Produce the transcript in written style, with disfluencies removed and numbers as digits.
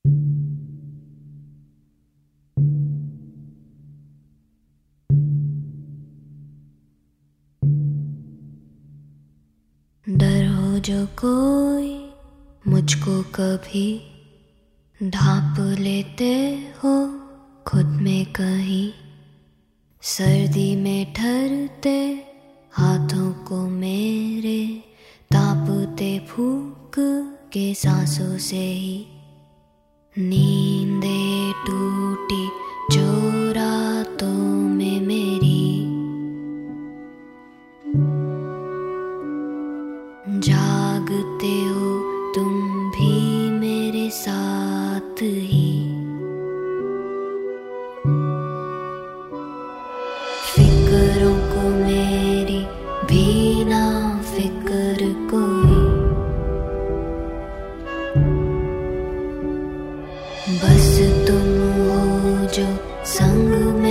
डर हो जो कोई मुझको कभी ढांप लेते हो खुद में कहीं, सर्दी में ठहरते हाथों को मेरे तापते फूंक के सांसों से ही, नींदे टूटी जो रातों में मेरी, जागते हो तुम भी मेरे साथ ही, फिक्रों को मेरी भी ना फिक्र कोई, बस तुम हो जो संग